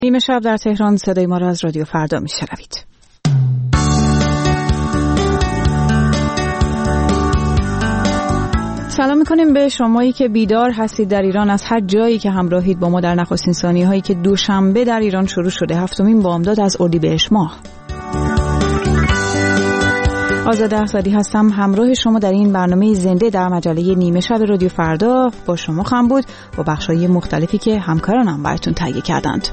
نیمه شب در تهران صدای ما را از رادیو فردا میشنوید. سلام میکنیم به شمایی که بیدار هستید در ایران از هر جایی که همراهید با ما در نخستین ثانیه‌هایی که دوشنبه در ایران شروع شده، 7 بامداد از اردیبهشت ماه. آزاده احزادی هستم، همراه شما در این برنامه زنده در مجله نیمه شب رادیو فردا با شما خواهم بود با بخش‌های مختلفی که همکارانم براتون تهیه کردند.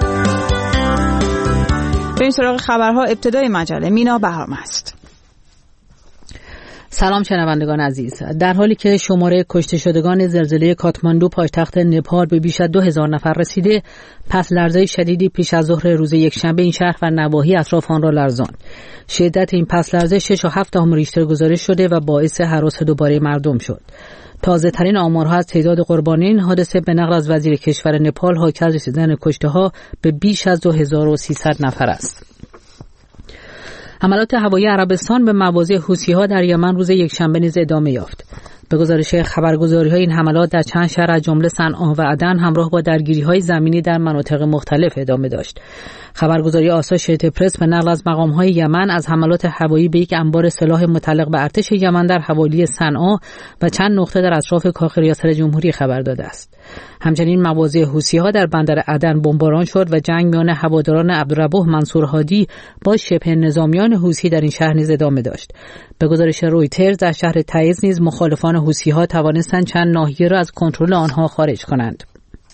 بریم سراغ خبرها. ابتدای مجله مینا بهرام است. سلام شنوندگان عزیز. در حالی که شماره کشته شدگان زلزله کاتماندو پایتخت نپال به بیش از 2000 نفر رسیده، پس لرزه شدیدی پیش از ظهر روز یکشنبه این شهر و نواحی اطراف آن را لرزاند. شدت این پس لرزه 6.7 ریشتر گزارش شده و باعث هراس دوباره مردم شد. تازه ترین آمارها از تعداد قربانیان حادثه به نقل از وزیر کشور نپال حاکی از رسیدن کشته‌ها به بیش از 2300 نفر است. حملات هوایی عربستان به مواضع حوثی‌ها در یمن روز یکشنبه نیز ادامه یافت. به گزارش خبرگزاری‌های این حملات در چند شهر از جمله صنعا و عدن همراه با درگیری‌های زمینی در مناطق مختلف ادامه داشت. خبرگزاری آساشیتد پرس به نقل از مقام‌های یمن از حملات هوایی به یک انبار سلاح متعلق به ارتش یمن در حوالی صنعا و چند نقطه در اطراف کاخ ریاست جمهوری خبر داده است. همچنین مواضع حوثی‌ها در بندر عدن بمباران شد و جنگ میان هواداران عبدالربه منصور هادی با شبه نظامیان حوثی در این شهر نیز ادامه داشت. به گزارش رویترز در شهر تعز نیز مخالفان حوثی‌ها توانستند چند ناحیه را از کنترل آنها خارج کنند.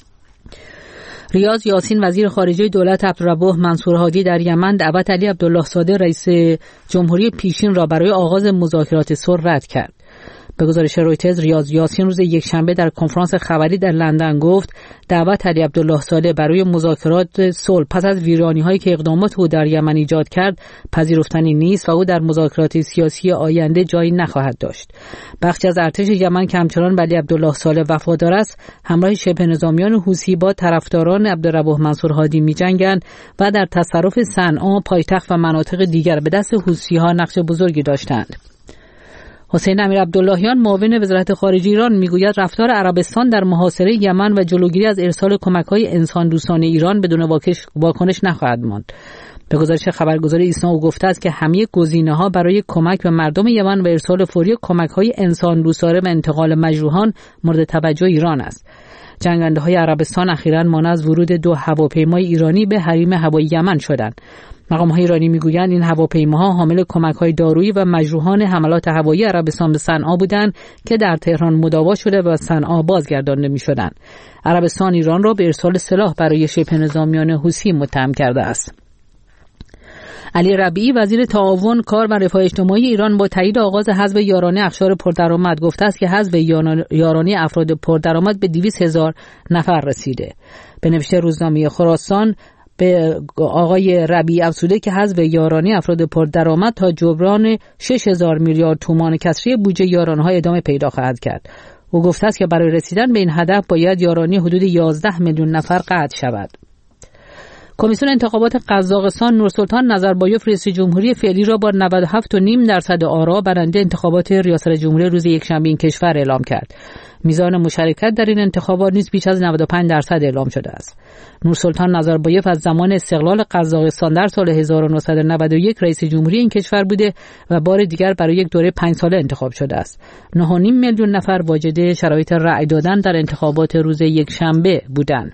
ریاض یاسین وزیر خارجه دولت عبدالربه منصور هادی در یمن دعوت علی عبدالله صادر رئیس جمهوری پیشین را برای آغاز مذاکرات صلح رد کرد. به گزارش رویترز ریاض یاسین روز یکشنبه در کنفرانس خبری در لندن گفت دعوت علی عبدالله صادر برای مذاکرات صلح پس از ویرانی‌هایی که اقدامات او در یمن ایجاد کرد پذیرفتنی نیست و او در مذاکرات سیاسی آینده جایی نخواهد داشت. بخشی از ارتش یمن که همچنان به علی عبدالله صادر وفادار است، همراه شبه نظامیان حوثی با طرفداران عبدالربه منصور هادی می‌جنگند و در تصرف صنعا پایتخت و مناطق دیگر به دست حوثی‌ها نقش بزرگی داشتند. حسین امیر عبداللهیان معاون وزارت خارجه ایران میگوید رفتار عربستان در محاصره یمن و جلوگیری از ارسال کمک‌های انسان دوستانه ایران بدون واکنش نخواهد ماند. به گزارش خبرگزاری ایسنا او گفته است که همه گزینه‌ها برای کمک به مردم یمن و ارسال فوری کمک‌های انسان دوستانه و انتقال مجروحان مورد توجه ایران است. جنگنده‌های عربستان اخیراً مانع از ورود 2 هواپیمای ایرانی به حریم هوایی یمن شدند. مقام‌های ایرانی میگویند این هواپیماها حامل کمک‌های دارویی و مجروحان حملات هوایی عربستان به صنعا بودند که در تهران مداوا شده و صنعا بازگردانده می‌شدند. عربستان ایران را به ارسال سلاح برای شبه نظامیان حوثی متهم کرده است. علی ربیعی وزیر تعاون کار و رفاه اجتماعی ایران با تایید آغاز حذف یارانه اخشار پردرآمد گفته است که حذف یارانه افراد پردرآمد به 200,000 نفر رسیده. به نوشته روزنامه خراسان به آقای ربیعی افزوده که حذف یارانه افراد پردرآمد تا جبران 6,000 میلیارد تومان کسری بودجه یارانه‌ها ادامه پیدا خواهد کرد. او گفته است که برای رسیدن به این هدف باید یارانه حدود 11 میلیون نفر قطع شود. کمیسیون انتخابات قزاقستان نورسلطان نظربایف رئیس جمهوری فعلی را با 97.5% آرا برنده انتخابات ریاست جمهوری روز یکشنبه این کشور اعلام کرد. میزان مشارکت در این انتخابات نیز بیش از 95% اعلام شده است. نورسلطان نظربایف از زمان استقلال قزاقستان در سال 1991 رئیس جمهوری این کشور بوده و بار دیگر برای یک دوره 5 ساله انتخاب شده است. 9.5 میلیون نفر واجد شرایط رأی دادن در انتخابات روز یکشنبه بودند.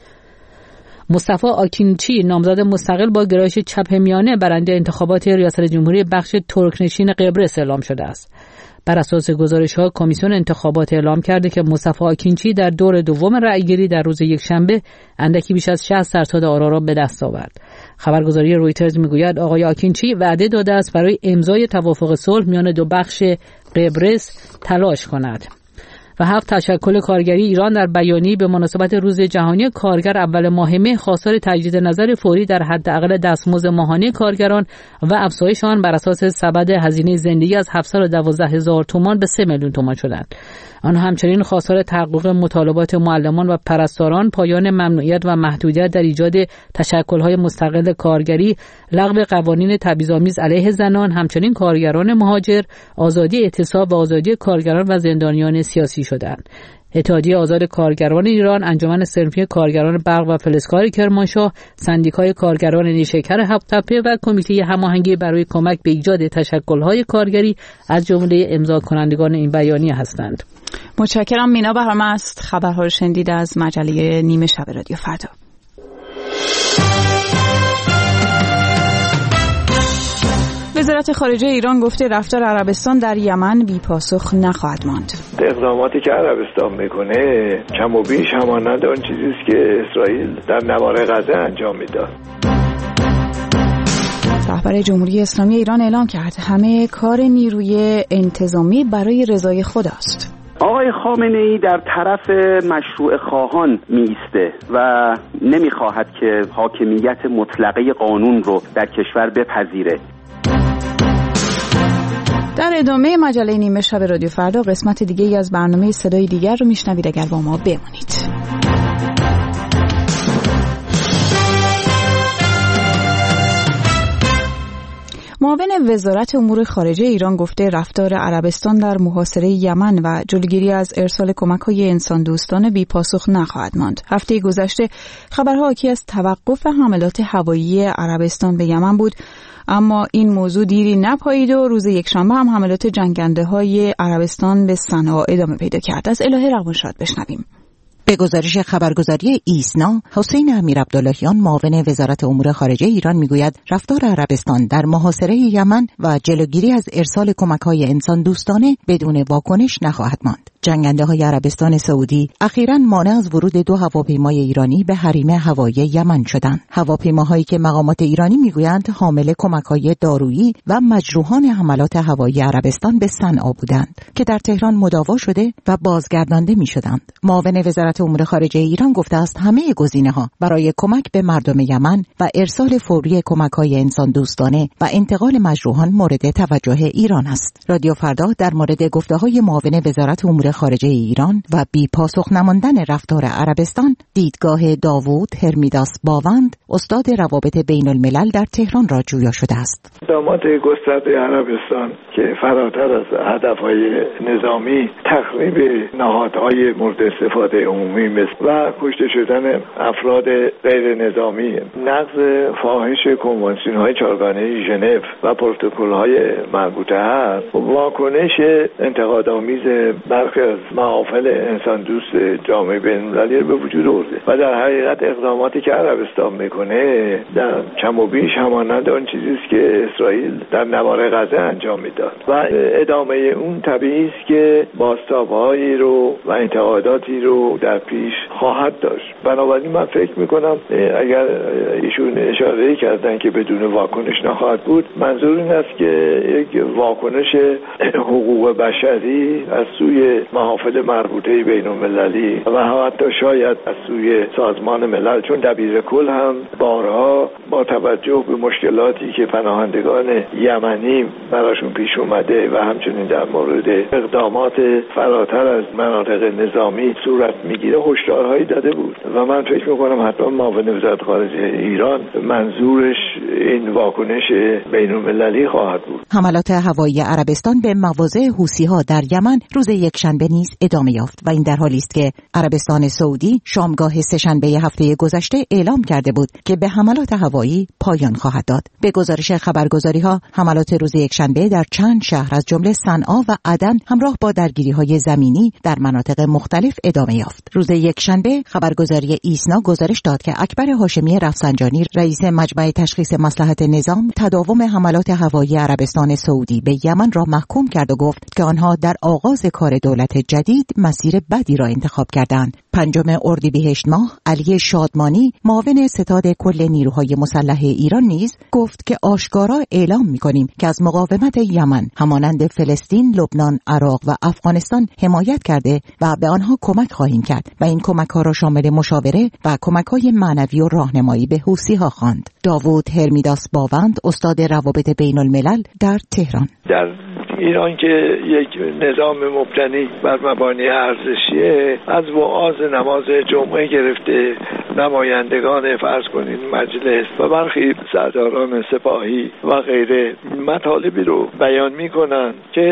مصطفی آکینچی نامزد مستقل با گرایش چپ میانه برنده انتخابات ریاست جمهوری بخش ترکنشین قبرس اعلام شده است. بر اساس گزارش‌ها کمیسیون انتخابات اعلام کرده که مصطفی آکینچی در دور دوم رأیگیری در روز یکشنبه اندکی بیش از 60% آرا را به دست آورد. خبرگزاری رویترز میگوید آقای آکینچی وعده داده است برای امضای توافق صلح میان دو بخش قبرس تلاش کند. و 7 تشکل کارگری ایران در بیانیه‌ای به مناسبت روز جهانی کارگر اول ماه مه خواستار تجدید نظر فوری در حداقل دستمزد ماهانه کارگران و افزایش آن بر اساس سبد هزینه زندگی از 712,000 تومان به 3 میلیون تومان شدند. آنها همچنین خواستار تحقق مطالبات معلمان و پرستاران، پایان ممنوعیت و محدودیت در ایجاد تشکل‌های مستقل کارگری، لغو قوانین تبعیض‌آمیز علیه زنان، همچنین کارگران مهاجر، آزادی اعتصاب و آزادی کارگران و زندانیان سیاسی شدند. اتحادیه آزاد کارگران ایران، انجمن صنفی کارگران برق و فلزکار کرمانشاه، سندیکای کارگران نیشکر هفت‌تپه و کمیته هماهنگی برای کمک به ایجاد تشکل‌های کارگری از جمله امضا کنندگان این بیانیه هستند. متشکرم. مینا بهرامست خبرها رو شنیدید از مجله نیمه شب رادیو فردا. وزارت خارجه ایران گفته رفتار عربستان در یمن بی‌پاسخ نخواهد ماند. اقداماتی که عربستان میکنه کم و بیش همانند آن چیزی است که اسرائیل در نوار غزه انجام میداد. رهبر جمهوری اسلامی ایران اعلام کرد همه کار نیروی انتظامی برای رضای خداست. آقای خامنه‌ای در طرف مشروع خواهان میسته و نمیخواهد که حاکمیت مطلقه قانون رو در کشور بپذیره. در ادامه مجله نیمه شب رادیو فردا قسمت دیگه ای از برنامه صدای دیگر رو میشنوید. اگر با ما بمونید. معاون وزارت امور خارجه ایران گفته رفتار عربستان در محاصره یمن و جلوگیری از ارسال کمک‌های انسان دوستانه بی‌پاسخ نخواهد ماند. هفته گذشته خبرها حاکی از توقف حملات هوایی عربستان به یمن بود، اما این موضوع دیری نپایید و روز یکشنبه هم حملات جنگنده‌های عربستان به صنعا ادامه پیدا کرد. از الهه روانشاد بشنویم. به گزارش خبرگزاری ایسنا، حسین امیرعبداللهیان معاون وزارت امور خارجه ایران میگوید رفتار عربستان در محاصره یمن و جلوگیری از ارسال کمک‌های انسان دوستانه بدون واکنش نخواهد ماند. جنگنده‌های عربستان سعودی اخیراً مانع از ورود 2 هواپیمای ایرانی به حریم هوایی یمن شدند. هواپیماهایی که مقامات ایرانی میگویند حامل کمک‌های دارویی و مجروحان حملات هوایی عربستان به صنعا بودند که در تهران مداوا شده و بازگردانده می‌شدند. معاون وزارت امور خارجه ایران گفته است همه گزینه‌ها برای کمک به مردم یمن و ارسال فوری کمک‌های انسان دوستانه و انتقال مجروحان مورد توجه ایران است. رادیو فردا در مورد گفته‌های معاون وزارت امور خارجه ایران و بی پاسخ نماندن رفتار عربستان دیدگاه داوود هرمیداس باوند استاد روابط بین الملل در تهران را جویا شده است. اقدامات گسترده عربستان که فراتر از هدفهای نظامی تخریب نهادهای مورد استفاده عمومی و کشته شدن افراد غیر نظامی، نقض فاحش کنوانسیون‌های چهارگانه ژنو و پروتکل‌های مربوطه است، واکنش انتقادآمیز برخی از محافل انسان دوست جامعه بین‌المللی به وجود آورده و در حقیقت اقداماتی که عربستان میکنه در کم و بیش همانند آن چیزی است که اسرائیل در نوار غزه انجام میداد و ادامه اون طبیعی است که بازتاب‌هایی رو و انتقاداتی رو در پیش خواهد داشت. بنابراین من فکر میکنم اگر ایشون اشاره کردن که بدون واکنش نخواهد بود، منظور این است که یک واکنش حقوق بشری از سوی محافل مربوطه بین المللی و حتی شاید از سوی سازمان ملل، چون دبیر کل هم بارها با توجه به مشکلاتی که پناهندگان یمنی براشون پیش اومده و همچنین در مورد اقدامات فراتر از مناطق نظامی صورت میگیره هشدارهایی داده بود و من فکر میکنم حتما معاون وزارت خارجه ایران منظورش این واکنش بین المللی خواهد بود. حملات هوایی عربستان به مواضع حوثی‌ها در یمن روز یکشنبه نیز ادامه یافت و این در حالی است که عربستان سعودی شامگاه سه‌شنبه هفته گذشته اعلام کرده بود که به حملات هوایی پایان خواهد داد. به گزارش خبرگزاری‌ها حملات روز یکشنبه در چند شهر از جمله صنعا و عدن همراه با درگیری‌های زمینی در مناطق مختلف ادامه یافت. روز یکشنبه خبرگزاری ایسنا گزارش داد که اکبر هاشمی رفسنجانی رئیس مجمع تشخیص مصلحت نظام تداوم حملات هوایی عربستان سعودی به یمن را محکوم کرد و گفت که آنها در آغاز کار دولت جدید مسیر بدی را انتخاب کردند. 5 اردیبهشت ماه علی شادمانی معاون ستاد کل نیروهای مسلح ایران نیز گفت که آشکارا اعلام می‌کنیم که از مقاومت یمن همانند فلسطین، لبنان، عراق و افغانستان حمایت کرده و به آنها کمک خواهیم کرد و این کمک‌ها را شامل مشاوره و کمک‌های معنوی و راهنمایی به حوثی‌ها خواند. داوود هرمیداس باوند استاد روابط بین الملل در تهران. در ایران که یک نظام مبتنی بر مبانی ارزشیه، از وعاظ نماز جمعه گرفته نمایندگان فرض کنید مجلس و برخی سرداران سپاهی و غیره مطالبی رو بیان میکنن که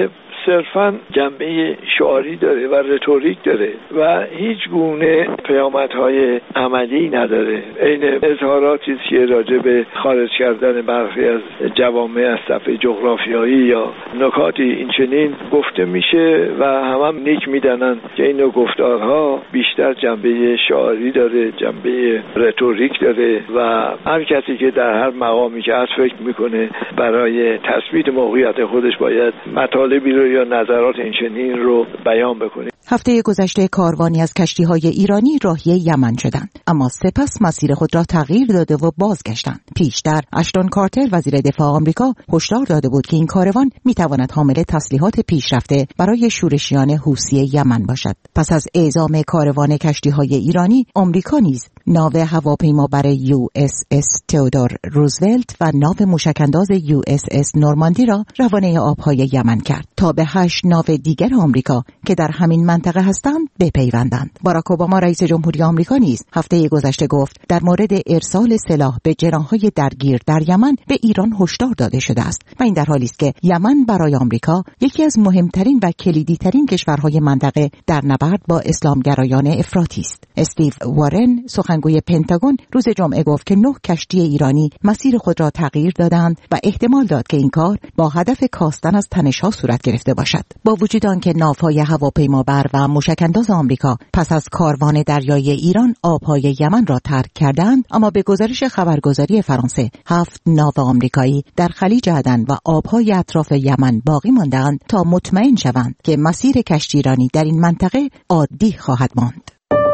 صرفاً جنبه شعاری داره و رتوریک داره و هیچ گونه پیامدهای عملی نداره. این اظهاراتی است که راجع به خارج کردن برخی از جوامع از صفحه جغرافیایی یا نکاتی این چنین گفته میشه و هم نیک میدانن که این نوع گفتارها بیشتر جنبه شعاری داره، جنبه رتوریک داره و هر کسی که در هر مقامی که از فکر میکنه برای تثبیت موقعیت خودش باید مطالبی رو یا نظرات این چنین رو بیان بکنه. هفته گذشته کاروانی از کشتی‌های ایرانی راهی یمن شدند، اما سپس مسیر خود را تغییر داده و بازگشتند. پیشتر اشتون کارتر وزیر دفاع آمریکا هشدار داده بود که این کاروان میتواند حامل تسلیحات پیشرفته برای شورشیان حوثی یمن باشد. پس از اعزام کاروان کشتی‌های ایرانی، آمریکا نیز ناو هواپیمابر USS تئودور روزولت و ناو موشک‌انداز USS نورماندی را روانه آب‌های یمن کرد تا به 8 ناو دیگر آمریکا که در همین منطقه هستند بپیوندند. باراک اوباما رئیس جمهوری آمریکا نیز هفته گذشته گفت در مورد ارسال سلاح به جناح‌های درگیر در یمن به ایران هشدار داده شده است و این در حالی است که یمن برای آمریکا یکی از مهمترین و کلیدی‌ترین کشورهای منطقه در نبرد با اسلامگرایان افراطی است. استیو وارن سخنگوی پنتاگون روز جمعه گفت که 9 کشتی ایرانی مسیر خود را تغییر دادند و احتمال داد که این کار با هدف کاستن از تنش‌ها صورت گرفته باشد. با وجود آنکه ناوهای هواپیمابر و موشک‌انداز آمریکا پس از کاروان دریایی ایران آبهای یمن را ترک کردند، اما به گزارش خبرگزاری فرانسه 7 ناو آمریکایی در خلیج عدن و آبهای اطراف یمن باقی ماندند تا مطمئن شوند که مسیر کشتی ایرانی در این منطقه عادی خواهد ماند.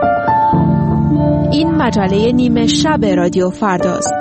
این مجله نیمه شب رادیو فرداست.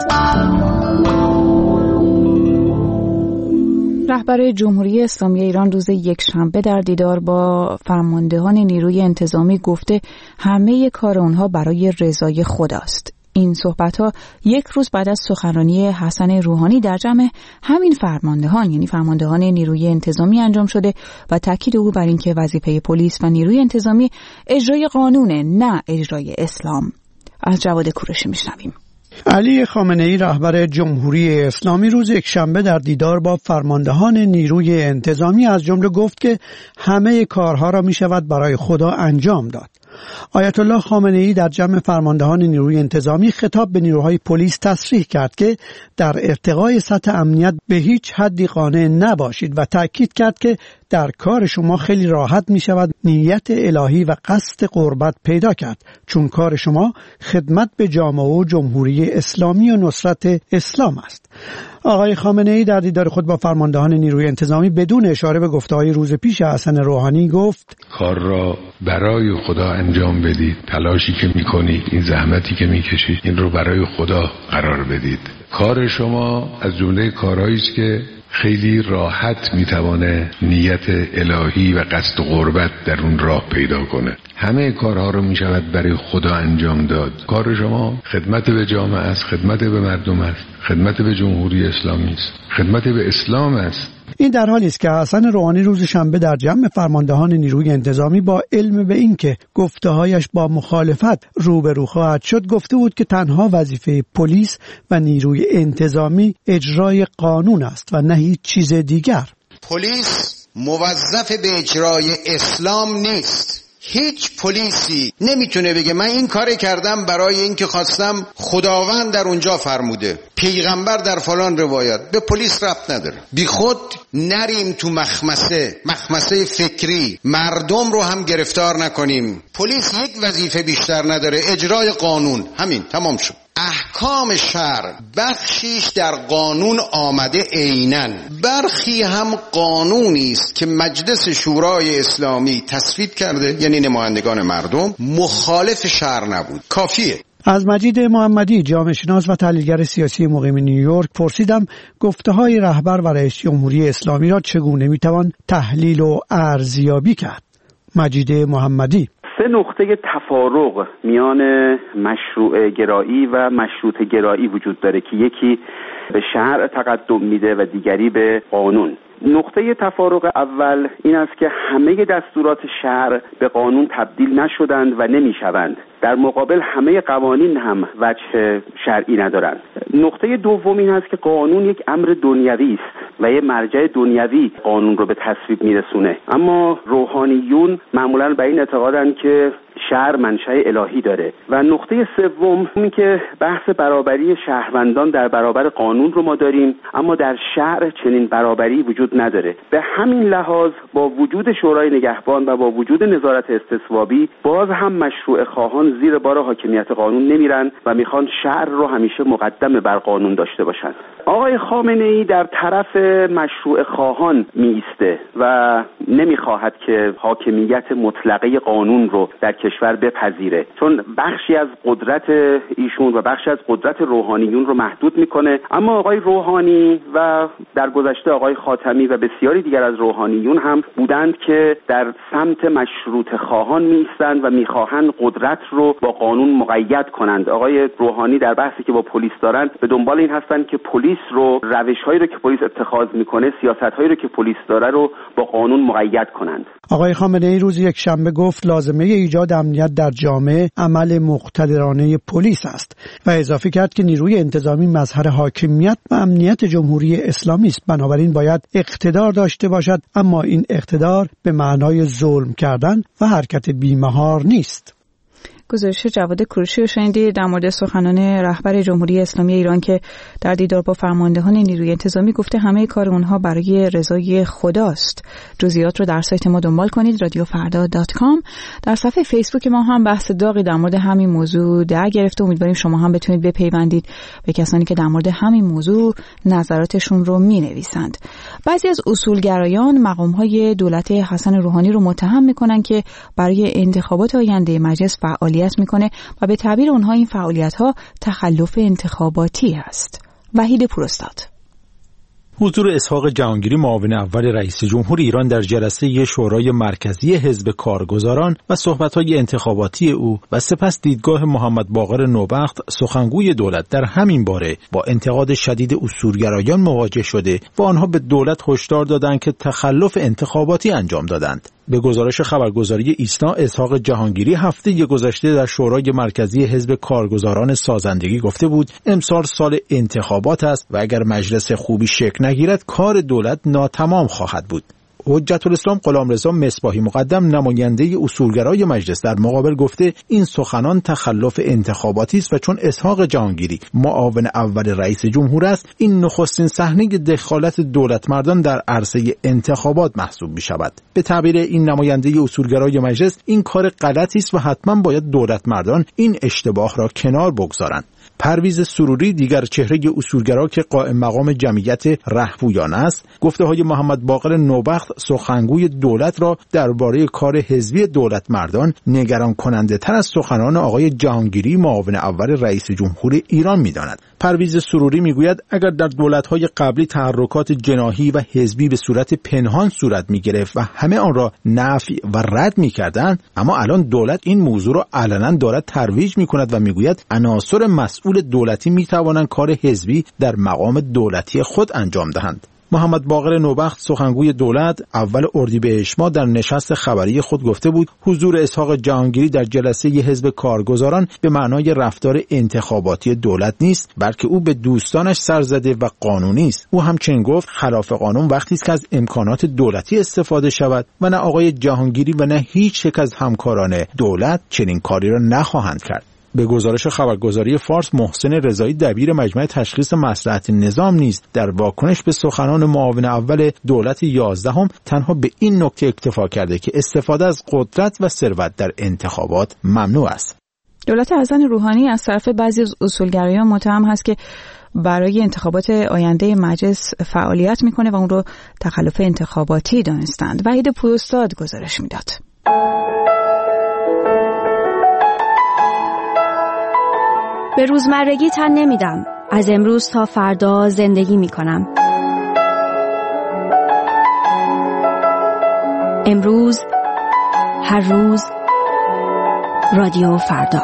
رهبر جمهوری اسلامی ایران روز یکشنبه در دیدار با فرماندهان نیروی انتظامی گفته همه کار اونها برای رضای خداست. این صحبت‌ها یک روز بعد از سخنرانی حسن روحانی در جمع همین فرماندهان یعنی فرماندهان نیروی انتظامی انجام شده و تاکید او بر اینکه وظیفه پلیس و نیروی انتظامی اجرای قانونه نه اجرای اسلام. از جواد کوروشی میشنویم. علی خامنه‌ای رهبر جمهوری اسلامی روز یکشنبه در دیدار با فرماندهان نیروی انتظامی از جمله گفت که همه کارها را می شود برای خدا انجام داد. آیت الله خامنه‌ای در جمع فرماندهان نیروی انتظامی خطاب به نیروهای پلیس تصریح کرد که در ارتقای سطح امنیت به هیچ حدی قانع نباشید و تأکید کرد که در کار شما خیلی راحت می شود نیت الهی و قصد قربت پیدا کرد، چون کار شما خدمت به جامعه و جمهوری اسلامی و نصرت اسلام است. آقای خامنه‌ای در دیدار خود با فرماندهان نیروی انتظامی بدون اشاره به گفته‌های روز پیش حسن روحانی گفت کار را برای خدا انجام بدید، تلاشی که می‌کنید، این زحمتی که می‌کشید، این رو برای خدا قرار بدید. کار شما از جمله کارهایی است که خیلی راحت میتوانه نیت الهی و قصد قربت در اون راه پیدا کنه. همه کارها رو میشود برای خدا انجام داد. کار شما خدمت به جامعه است، خدمت به مردم است، خدمت به جمهوری اسلامی است، خدمت به اسلام است. این در حالی است که حسن روحانی روز شنبه در جمع فرماندهان نیروی انتظامی با علم به این که گفته‌هایش با مخالفت روبرو خواهد شد گفته بود که تنها وظیفه پلیس و نیروی انتظامی اجرای قانون است و نه هیچ چیز دیگر. پلیس موظف به اجرای اسلام نیست. هیچ پلیسی نمیتونه بگه من این کار کردم برای اینکه خواستم خداوند در اونجا فرموده، پیغمبر در فلان روایت. به پلیس ربط نداره. بی خود نریم تو مخمسه فکری، مردم رو هم گرفتار نکنیم. پلیس یک وظیفه بیشتر نداره، اجرای قانون. همین، تمام شد. احکام شرع بخشیش در قانون آمده عیناً، برخی هم قانونی است که مجلس شورای اسلامی تصویب کرده، یعنی نمایندگان مردم، مخالف شرع نبود. کافیه. از مجید محمدی جامعه شناس و تحلیلگر سیاسی مقیم نیویورک پرسیدم گفته‌های رهبر و رئیس جمهوری اسلامی را چگونه میتوان تحلیل و ارزیابی کرد. مجید محمدی: 3 نقطه تفارق میان مشروع گرایی و مشروط گرایی وجود داره که یکی به شرع تقدم میده و دیگری به قانون. نقطه تفارق اول این است که همه دستورات شرع به قانون تبدیل نشدند و نمیشوند. در مقابل همه قوانین هم وجه شرعی ندارند. نقطه دوم این است که قانون یک امر دنیوی است و یه مرجع دنیوی قانون رو به تصویب میرسونه. اما روحانیون معمولاً به این اعتقادن که شرع منشأ الهی داره. و نقطه سوم این که بحث برابری شهروندان در برابر قانون رو ما داریم، اما در شرع چنین برابری وجود نداره. به همین لحاظ با وجود شورای نگهبان و با وجود نظارت استصوابی باز هم مشروع خواهان زیر بار حاکمیت قانون نمیرن و میخوان شرع رو همیشه مقدم بر قانون داشته باشن. آقای خامنه‌ای در طرف مشروع خواهان میسته و نمیخواهد که حاکمیت مطلقه قانون رو در کشور بپذیره، چون بخشی از قدرت ایشون و بخشی از قدرت روحانیون رو محدود میکنه. اما آقای روحانی و در گذشته آقای خاتمی و بسیاری دیگر از روحانیون هم بودند که در سمت مشروط خواهان میستند و میخواهند قدرت رو با قانون مقید کنند. آقای روحانی در بحثی که با پلیس دارند به دنبال این هستند که پلیس رو، روش‌هایی رو که پلیس اتخاذ میکنه، سیاست‌هایی رو که پلیس داره رو با قانون مقید کنند. آقای خامنه‌ای روز یکشنبه گفت لازمه ایجاد امنیت در جامعه عمل مقتدرانه پلیس است و اضافه کرد که نیروی انتظامی مظهر حاکمیت و امنیت جمهوری اسلامی است، بنابراین باید اقتدار داشته باشد، اما این اقتدار به معنای ظلم کردن و حرکت بی‌مهار نیست. گزارش جواد کوروشی رو شنیدید در مورد سخنان رهبر جمهوری اسلامی ایران که در دیدار با فرماندهان نیروی انتظامی گفته همه کار اونها برای رضای خداست. جزئیات رو در سایت ما دنبال کنید radiofarda.com. در صفحه فیسبوک ما هم بحث داغی در مورد همین موضوع در گرفته. امیدواریم شما هم بتونید بپیوندید به کسانی که در مورد همین موضوع نظراتشون رو می‌نویسند. بعضی از اصولگرایان مقام‌های دولت حسن روحانی رو متهم می‌کنن که برای انتخابات آینده مجلس فعالیت میکنه و به تعبیر اونها این فعالیت‌ها تخلف انتخاباتی است. وحید پروستاد. حضور اسحاق جهانگیری معاون اول رئیس جمهور ایران در جلسه شورای مرکزی حزب کارگزاران و صحبت‌های انتخاباتی او و سپس دیدگاه محمد باقر نوبخت سخنگوی دولت در همین باره با انتقاد شدید اصولگرایان مواجه شده و آنها به دولت هشدار دادند که تخلف انتخاباتی انجام دادند. به گزارش خبرگزاری ایسنا، اسحاق جهانگیری هفته گذشته در شورای مرکزی حزب کارگزاران سازندگی گفته بود امسال سال انتخابات است و اگر مجلس خوبی شکل نگیرد کار دولت ناتمام خواهد بود. حجت الاسلام غلامرضا مصباحی مقدم نماینده اصولگرای مجلس در مقابل گفته این سخنان تخلف انتخاباتی است و چون اسحاق جهانگیری معاون اول رئیس جمهور است این نخستین صحنه دخالت دولت مردان در عرصه انتخابات محسوب می شود. به تعبیر این نماینده اصولگرای مجلس این کار غلطی است و حتما باید دولت مردان این اشتباه را کنار بگذارند. پرویز سروری دیگر چهره اصولگرا که قائم مقام جمعیت رهبویان است، گفته‌های محمد باقر نوبخت سخنگوی دولت را درباره کار حزبی دولت مردان نگران کننده تر از سخنان آقای جهانگیری معاون اول رئیس جمهور ایران می‌داند. پرویز سروری میگوید اگر در دولت‌های قبلی تحرکات جناحی و حزبی به صورت پنهان صورت می‌گرفت و همه آن را نفی و رد می‌کردند، اما الان دولت این موضوع را علنا دارد ترویج می‌کند و میگوید عناصر مسئول دولتی می‌توانند کار حزبی در مقام دولتی خود انجام دهند. محمد باقر نوبخت سخنگوی دولت اول اردیبهشت ماه در نشست خبری خود گفته بود حضور اسحاق جهانگیری در جلسه حزب کارگزاران به معنای رفتار انتخاباتی دولت نیست، بلکه او به دوستانش سر زده و قانونی است. او همچنین گفت خلاف قانون وقتی است که از امکانات دولتی استفاده شود و نه آقای جهانگیری و نه هیچ یک از همکاران دولت چنین کاری را نخواهند کرد. به گزارش خبرگزاری فارس، محسن رضایی دبیر مجمع تشخیص مصلحت نظام نیز در واکنش به سخنان معاون اول دولت 11 تنها به این نکته اکتفا کرده که استفاده از قدرت و ثروت در انتخابات ممنوع است. دولت حسن روحانی از طرف بعضی از اصولگرایان متهم هست که برای انتخابات آینده مجلس فعالیت میکنه و اون رو تخلف انتخاباتی دانستند. وحید پوستاد گزارش میداد. به روزمرگی تن نمیدم. از امروز تا فردا زندگی میکنم. امروز، هر روز، رادیو فردا.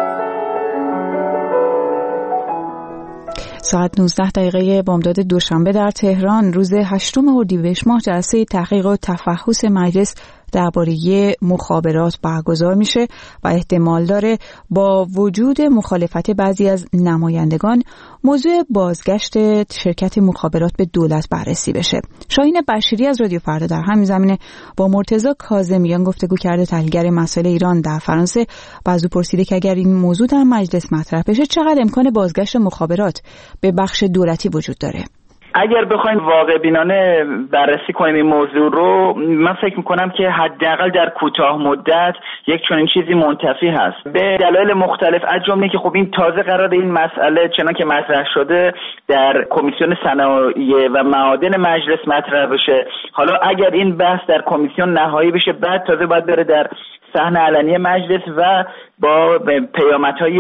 ساعت 19 بامداد دوشنبه در تهران روز 8 اردیبهشت ماه جلسه تحقیق و تفحص مجلس درباره مخابرات برگزار میشه و احتمال داره با وجود مخالفت بعضی از نمایندگان موضوع بازگشت شرکت مخابرات به دولت بررسی بشه. شاهین بشیری از رادیو فردا در همین زمینه با مرتضی کاظمیان گفتگو کرده، تحلیلگر مسائل ایران در فرانسه، و از او پرسیده که اگر این موضوع در مجلس مطرح بشه چقدر امکان بازگشت مخابرات به بخش دولتی وجود داره؟ اگر بخوایم واقع بینانه بررسی کنیم این موضوع رو، من فکر میکنم که حداقل در کوتاه مدت یک چنین چیزی منتفی هست به دلایل مختلف، از جمله که خب این تازه قرار این مسئله چنان که مطرح شده در کمیسیون صنایع و معادن مجلس مطرح بشه. حالا اگر این بحث در کمیسیون نهایی بشه، بعد تازه باید بره در صحن علنی مجلس و با پیامدهای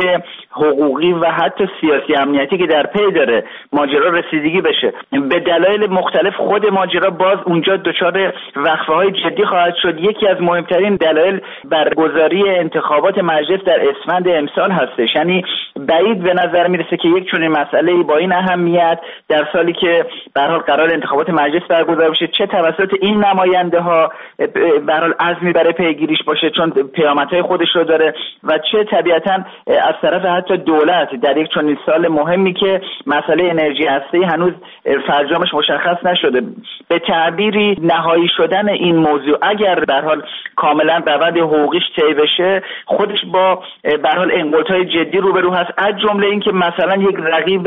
حقوقی و حتی سیاسی امنیتی که در پی داره ماجرا رسیدگی بشه. به دلایل مختلف خود ماجرا باز اونجا دچار وقفه‌های جدی خواهد شد. یکی از مهمترین دلایل برگزاری انتخابات مجلس در اسفند امسال هستش. یعنی بعید به نظر میرسه که یک چنین مسئله با این اهمیت در سالی که به هر حال قرار انتخابات مجلس برگزار بشه، چه توسط این نماینده ها به هر حال عزمی برای پیگیریش باشه چون پیامدهای خودش رو داره، و چه طبیعتاً از طرف حتی دولت در یک چنین سال مهمی که مسئله انرژی هسته‌ای هنوز فرجامش مشخص نشده. به تعبیری نهایی شدن این موضوع اگر به هر حال کاملا روند حقوقیش طی بشه، خودش با به هر حال انگلت‌های جدی روبرو هست، از جمله اینکه مثلا یک رقیب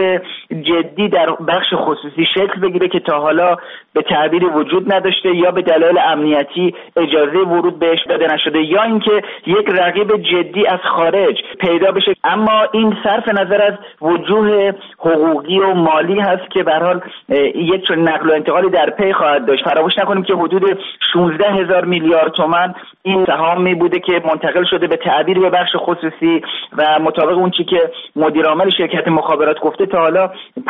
جدی در بخش خصوصی شکل بگیره که تا حالا به تعبیری وجود نداشته، یا به دلایل امنیتی اجازه ورود بهش داده نشده، یا اینکه یک رقیب جدی از خارج پیدا بشه. اما این صرف نظر از وجوه حقوقی و مالی هست که به هر حال یک چون نقل و انتقالی در پی خواهد داشت. فراموش نکنیم که حدود 16,000 میلیارد تومان این سهامی بوده که منتقل شده به تعبیر به بخش خصوصی، و مطابق اون چی که مدیر عامل شرکت مخابرات گفته تا حالا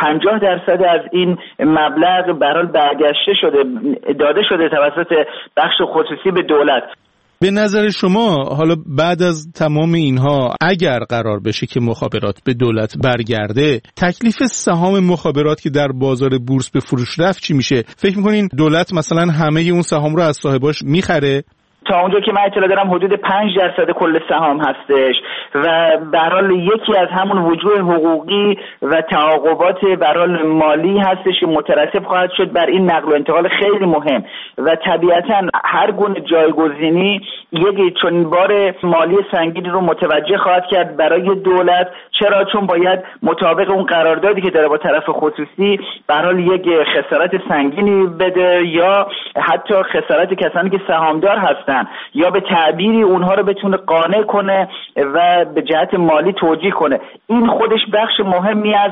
50% از این مبلغ به هر حال برگشته شده، داده شده توسط بخش خصوصی به دولت. به نظر شما حالا بعد از تمام اینها اگر قرار بشه که مخابرات به دولت برگرده، تکلیف سهام مخابرات که در بازار بورس به فروش رفت چی میشه؟ فکر میکنین دولت مثلا همه اون سهام رو از صاحباش میخره؟ تا اونجا که من اطلاع دارم حدود 5% کل سهام هستش و به هر حال یکی از همون وجوه حقوقی و تعاقبات به هر حال مالی هستش که مترتب خواهد شد بر این نقل و انتقال خیلی مهم، و طبیعتاً هر گونه جایگزینی یک چنین بار مالی سنگینی رو متوجه خواهد کرد برای دولت. چرا؟ چون باید مطابق اون قراردادی که داره با طرف خصوصی به هر حال یک خسارت سنگینی بده، یا حتی خسارت کسانی که سهامدار هستن، یا به تعبیری اونها رو بتونه قانع کنه و به جهت مالی توجیه کنه. این خودش بخش مهمی از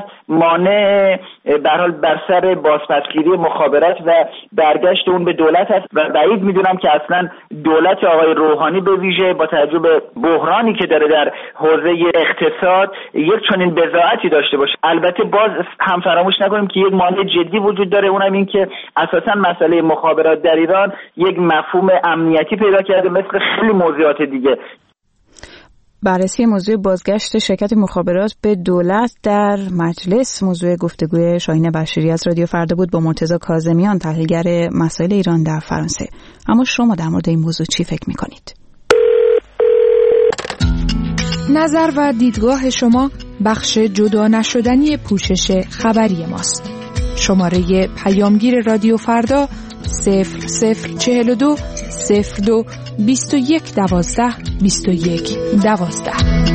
مانع به هر حال بر سر بازپسگیری مخابرات و برگشت اون به دولت است، و بعید میدونم که اصلا دولت آقای روحانی به ویژه با توجه به بحرانی که داره در حوزه اقتصاد یک چنین بضاعتی داشته باشه. البته باز هم فراموش نکنیم که یک مانع جدی وجود داره، اونم این که اساسا مسئله مخابرات در ایران یک مفهوم امنیتی پیدا کرده مثل خیلی موضوعات دیگه. بررسی موضوع بازگشت شرکت مخابرات به دولت در مجلس موضوع گفتگوی شاهین بشیری از رادیو فردا بود با مرتضی کاظمیان، تحلیلگر مسائل ایران در فرانسه. اما شما در مورد این موضوع چی فکر می‌کنید؟ نظر و دیدگاه شما بخش جدا نشدنی پوشش خبری ماست. شماره پیامگیر رادیو فردا 0042 02 21 12 21 12.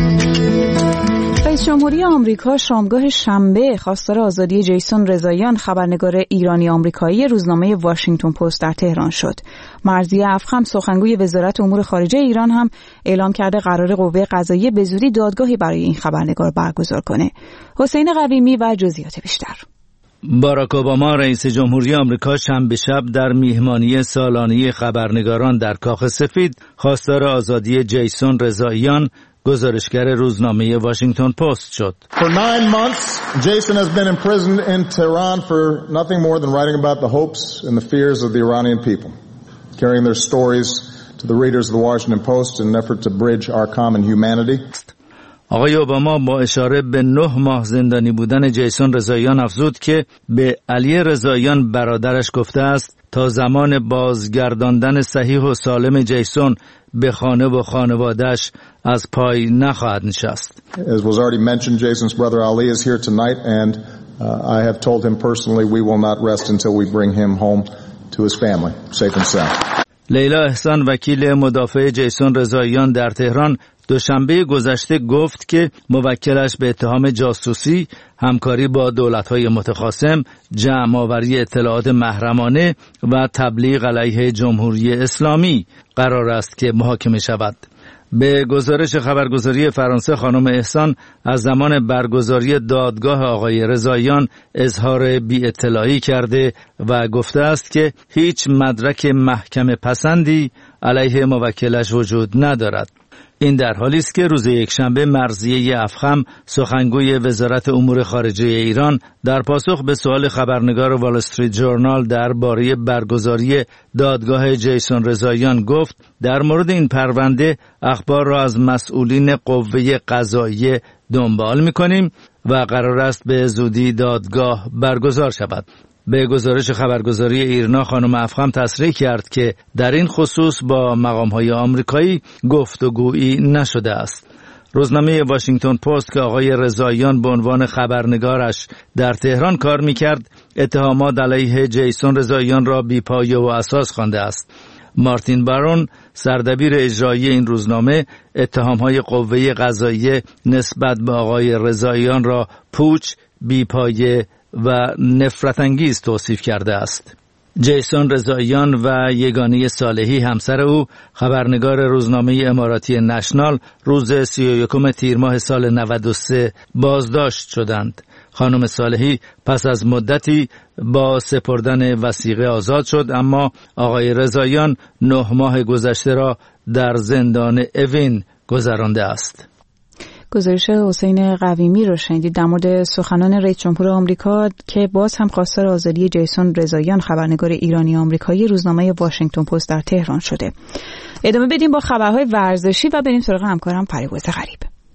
رئیس جمهوری آمریکا شامگاه شنبه خواستار آزادی جیسون رضاییان، خبرنگار ایرانی آمریکایی روزنامه واشنگتن پست در تهران شد. مرضیه افخم سخنگوی وزارت امور خارجه ایران هم اعلام کرده قرار قوه قضاییه به زودی دادگاهی برای این خبرنگار برگزار کنه. حسین قویمی و جزئیات بیشتر. باراک اوباما رئیس جمهوری آمریکا شنبه شب در میهمانی سالانه خبرنگاران در کاخ سفید خواستار آزادی جیسون رضاییان، گزارشگر روزنامه واشنگتن پست شد. For 9 months, Jason has been imprisoned in Tehran for nothing more than writing about the hopes and the fears of the Iranian people, carrying their stories to the readers of the Washington Post in an effort to bridge our common humanity. آقای اوباما با اشاره به 9 ماه زندانی بودن جیسون رضاییان افزود که به علی رضاییان برادرش گفته است تا زمان بازگرداندن صحیح و سالم جیسون به خانه و خانواده‌اش از پای نخواهد نشست. As was already mentioned, Jason's brother Ali is here tonight and I have told him personally we will not rest until we bring him home to his family safe and sound. لیلا احسان وکیل مدافع جیسون رضاییان در تهران دوشنبه گذشته گفت که موکلش به اتهام جاسوسی، همکاری با دولت‌های متخاصم، جمع‌آوری اطلاعات محرمانه و تبلیغ علیه جمهوری اسلامی قرار است که محاکمه شود. به گزارش خبرگزاری فرانسه خانم احسان از زمان برگزاری دادگاه آقای رضاییان اظهار بی‌اطلاعی کرده و گفته است که هیچ مدرک محکمه پسندی علیه موکلش وجود ندارد. این در حالی است که روز یکشنبه مرضیه افخم سخنگوی وزارت امور خارجه ایران در پاسخ به سوال خبرنگار وال استریت جورنال درباره برگزاری دادگاه جیسون رضاییان گفت در مورد این پرونده اخبار را از مسئولین قوه قضاییه دنبال می‌کنیم و قرار است به زودی دادگاه برگزار شود. به گزارش خبرگزاری ایرنا خانم افخم تصریح کرد که در این خصوص با مقام‌های آمریکایی گفتگویی نشده است. روزنامه واشنگتن پست که آقای رضاییان به عنوان خبرنگارش در تهران کار می‌کرد، اتهامات علیه جیسون رضاییان را بی‌پایه و اساس خوانده است. مارتین بارون سردبیر اجرایی این روزنامه اتهام‌های قوه قضاییه نسبت به آقای رضاییان را پوچ، بی‌پایه و نفرت انگیز توصیف کرده است. جیسون رضاییان و یگانه صالحی همسر او خبرنگار روزنامه اماراتی نشنال روز 31 تیر ماه سال 93 بازداشت شدند. خانم صالحی پس از مدتی با سپردن وثیقه آزاد شد، اما آقای رضاییان 9 ماه گذشته را در زندان اوین گذرانده است. گزارش حسین قویمی رو شنیدید در مورد سخنان رئیس جمهور آمریکا که باز هم خواستار آزادی جیسون رضاییان خبرنگار ایرانی آمریکایی روزنامه واشنگتن پست در تهران شده. ادامه بدیم با خبرهای ورزشی و بریم سراغ همکارم پریوز غریب.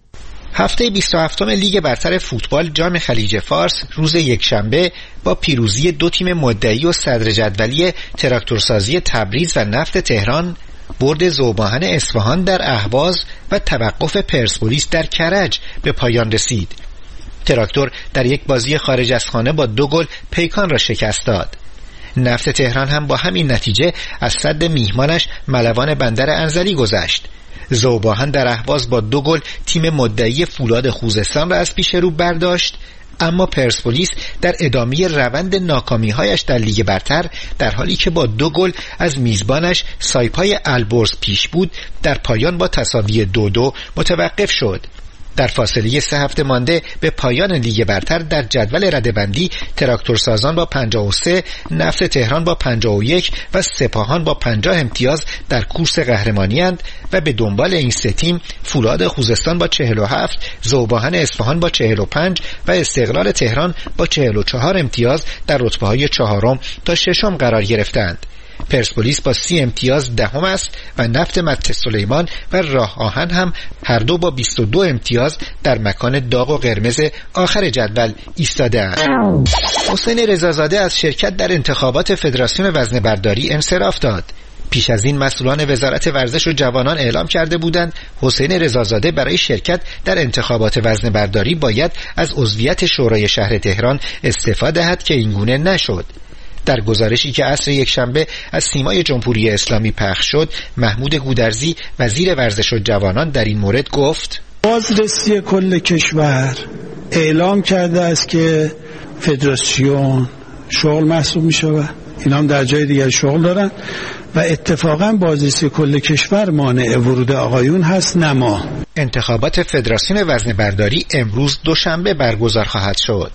هفته 27 لیگ برتر فوتبال جام خلیج فارس روز یکشنبه با پیروزی 2 تیم مدعی و صدر جدولی تراکتورسازی تبریز و نفت تهران، برد ذوباهن اصفهان در اهواز و توقف پرسپولیس در کرج به پایان رسید. تراکتور در یک بازی خارج از خانه با 2 گل پیکان را شکست داد. نفت تهران هم با همین نتیجه از صد میهمانش ملوان بندر انزلی گذشت. ذوباهن در اهواز با 2 گل تیم مدعی فولاد خوزستان را از پیش رو برداشت، اما پرسپولیس در ادامه روند ناکامی‌هایش در لیگ برتر در حالی که با 2 گل از میزبانش سایپای البرز پیش بود در پایان با تساوی 2-2 متوقف شد. در فاصله 3 هفته مانده به پایان لیگ برتر در جدول رده‌بندی تراکتورسازان با 53، نفت تهران با 51 و سپاهان با 50 امتیاز در کورس قهرمانی اند و به دنبال این 3 تیم فولاد خوزستان با 47، ذوباهن اصفهان با 45 و استقلال تهران با 44 امتیاز در رتبه‌های 4م تا 6م قرار گرفتند. پرسپولیس با 30 امتیاز دهم است و نفت مت سلیمان و راه آهن هم هر دو با 22 امتیاز در مکان داغ و قرمز آخر جدول ایستاده اند. حسین رضازاده از شرکت در انتخابات فدراسیون وزنه‌برداری انصراف داد. پیش از این مسئولان وزارت ورزش و جوانان اعلام کرده بودند حسین رضازاده برای شرکت در انتخابات وزنه‌برداری باید از عضویت شورای شهر تهران استعفا دهد که اینگونه نشد. در گزارشی که عصر یکشنبه از سیمای جمهوری اسلامی پخش شد، محمود گودرزی وزیر ورزش و جوانان در این مورد گفت: بازرسی کل کشور اعلام کرده است که فدراسیون شغل محسوب می شود، اینا هم در جای دیگر شغل دارن و اتفاقا بازرسی کل کشور مانع ورود آقایون هست نه ما. انتخابات فدراسیون وزنه‌برداری امروز دوشنبه برگزار خواهد شد.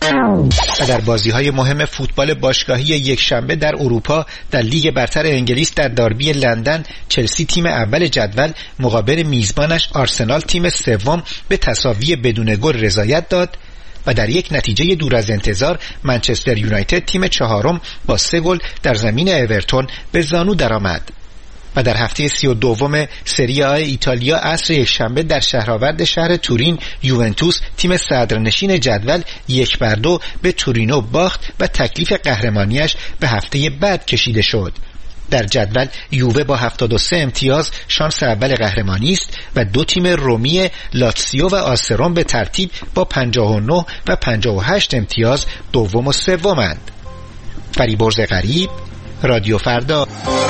و در بازی‌های مهم فوتبال باشگاهی یکشنبه در اروپا در لیگ برتر انگلیس در داربی لندن، چلسی تیم اول جدول مقابل میزبانش آرسنال تیم سوم به تساوی بدون گل رضایت داد و در یک نتیجه دور از انتظار منچستر یونایتد تیم 4م با 3 گل در زمین اورتون به زانو درآمد. و در هفته 32 سری آ ایتالیا عصر یکشنبه در شهرآورد شهر تورین یوونتوس تیم صدرنشین جدول 1-2 به تورینو باخت و تکلیف قهرمانیش به هفته بعد کشیده شد. در جدول یووه با 73 امتیاز شانس اول قهرمانی است و دو تیم رومی لاتسیو و آسروم به ترتیب با 59 و 58 امتیاز دوم و سومند. فریبرز غریب، رادیو فردا.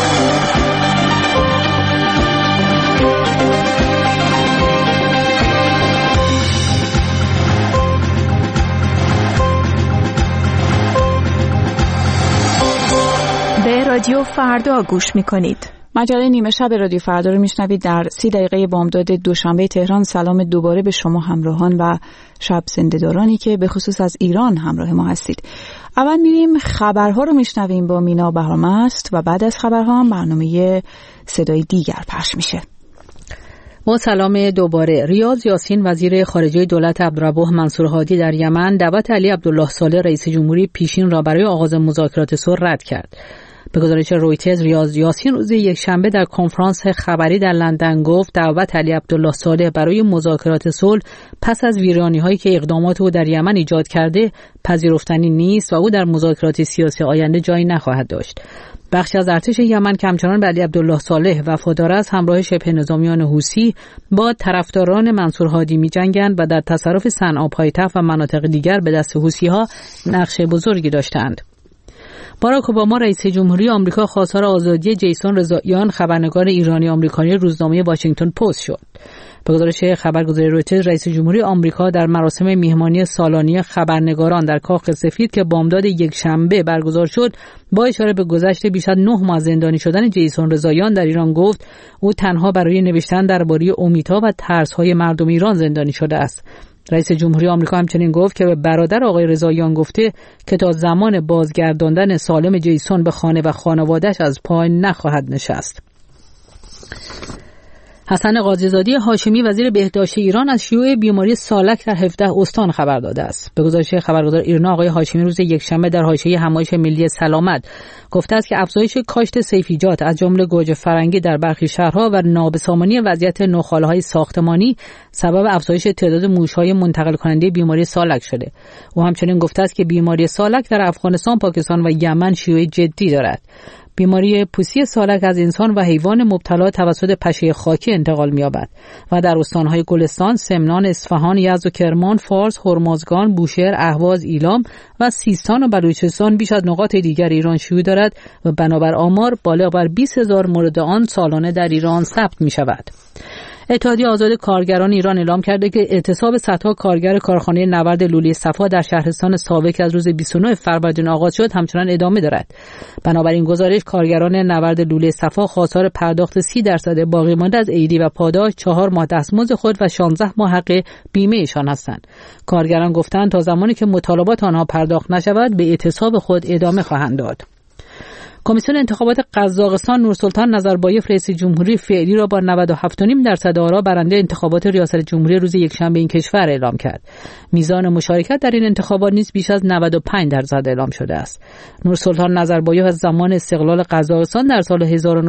به رادیو فردا گوش میکنید. مجله نیمه شب رادیو فردا رو میشنوید. در 30 دقیقه بامداد دوشنبه تهران سلام دوباره به شما همراهان و شب زنده‌دارانی که به خصوص از ایران همراه ما هستید. اول میریم خبرها رو میشنویم با مینا بهرامست و بعد از خبرها هم برنامه صدای دیگر پخش میشه. با سلام دوباره. ریاض یاسین وزیر خارجه دولت عبدالربوح منصور هادی در یمن دعوت علی عبدالله صالح رئیس جمهوری پیشین را برای آغاز مذاکرات صلح رد کرد. به گزارش رویترز ریاض یاسین روز یکشنبه در کنفرانس خبری در لندن گفت دعوت علی عبدالله صالح برای مذاکرات صلح پس از ویرانی‌هایی که اقدامات او در یمن ایجاد کرده پذیرفتنی نیست و او در مذاکرات سیاسی آینده جایی نخواهد داشت. بخشی از ارتش یمن که همچنان به علی عبدالله صالح وفادار است همراه شبه نظامیان حوثی با طرفداران منصور هادی می‌جنگند و در تصرف صنعا پایتخت و مناطق دیگر به دست حوثی‌ها نقش بزرگی داشتند. باراک اوباما رئیس جمهوری آمریکا خواستار آزادی جیسون رضاییان خبرنگار ایرانی آمریکایی روزنامه واشنگتن پست شد. به گزارش خبرگزاری رویترز رئیس جمهوری آمریکا در مراسم میهمانی سالانه خبرنگاران در کاخ سفید که بامداد یکشنبه برگزار شد با اشاره به گذشت بیش از 9 ماه زندانی شدن جیسون رضاییان در ایران گفت او تنها برای نوشتن درباره امیدها و ترس‌های مردم ایران زندانی شده است. رئیس جمهوری آمریکا همچنین گفت که به برادر آقای رضاییان گفته که تا زمان بازگرداندن سالم جیسون به خانه و خانواده‌اش از پای نخواهد نشست. حسن قاضی‌زاده هاشمی وزیر بهداشت ایران از شیوع بیماری سالک در 17 استان خبر داده است. به گزارش خبرگزار ایرنا آقای هاشمی روز یکشنبه در حاشیه همایش ملی سلامت گفته است که افزایش کاشت سیفیجات از جمله گوجه فرنگی در برخی شهرها و نابسامانی وضعیت نخاله‌های ساختمانی سبب افزایش تعداد موش‌های منتقل کننده بیماری سالک شده. او همچنین گفته است که بیماری سالک در افغانستان، پاکستان و یمن شیوع جدی دارد. بیماری پوستی سالک از انسان و حیوان مبتلا توسط پشه خاکی انتقال می‌یابد و در استان‌های گلستان، سمنان، اصفهان، یزد و کرمان، فارس، هرمزگان، بوشهر، اهواز، ایلام و سیستان و بلوچستان بیش از نقاط دیگر ایران شیوع دارد و بنابر آمار بالغ بر 20,000 مورد آن سالانه در ایران ثبت می‌شود. اتحادیه آزاد کارگران ایران اعلام کرده که اعتصاب صدها کارگر کارخانه نورد لوله صفا در شهرستان ساوه که از روز 29 فروردین آغاز شد همچنان ادامه دارد. بنابراین گزارش کارگران نورد لوله صفا خواستار پرداخت 30% باقی مانده از عیدی و پاداش، 4 ماه دستمزد خود و 16 ماه حق بیمه ایشان هستند. کارگران گفتند تا زمانی که مطالبات آنها پرداخت نشود به اعتصاب خود ادامه خواهند داد. کمیسیون انتخابات قزاقستان نورسلطان نظربایف رئیس جمهوری فعلی را با 97.5% آرا برنده انتخابات ریاست جمهوری روز یکشنبه این کشور اعلام کرد. میزان مشارکت در این انتخابات نیز بیش از 95% اعلام شده است. نورسلطان نظربایف از زمان استقلال قزاقستان در سال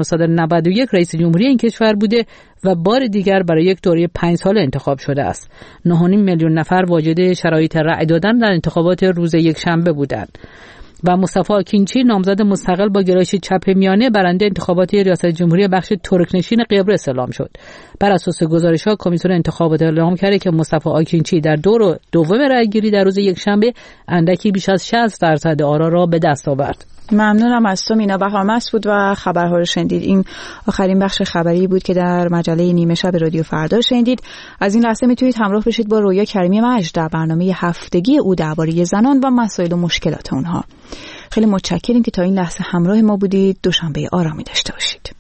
1991 رئیس جمهوری این کشور بوده و بار دیگر برای یک دوره 5 ساله انتخاب شده است. 9.5 میلیون نفر واجد شرایط رأی دادن در انتخابات روز یکشنبه بودند. و مصطفی آکینچی نامزد مستقل با گرایش چپ میانه برنده انتخابات ریاست جمهوری بخش ترکنشین قبرس اعلام شد. بر اساس گزارش‌ها کمیسیون انتخابات اعلام کرده که مصطفی آکینچی در دور دوم رأیگیری در روز یکشنبه اندکی بیش از 60% آرا را به دست آورد. ممنونم از تو مینا بهرامست بود و خبرها رو شنیدید. این آخرین بخش خبری بود که در مجله نیمه شب رادیو فردا شنیدید. از این لحظه میتونید همراه بشید با رویا کریمی مجد در برنامه هفتگی او درباره زنان و مسائل و مشکلات اونها. خیلی متشکریم که تا این لحظه همراه ما بودید. دوشنبه آرامی داشته باشید.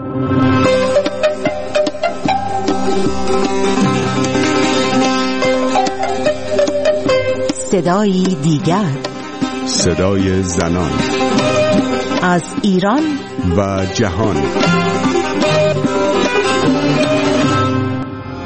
صدای دیگر، صدای زنان از ایران و جهان.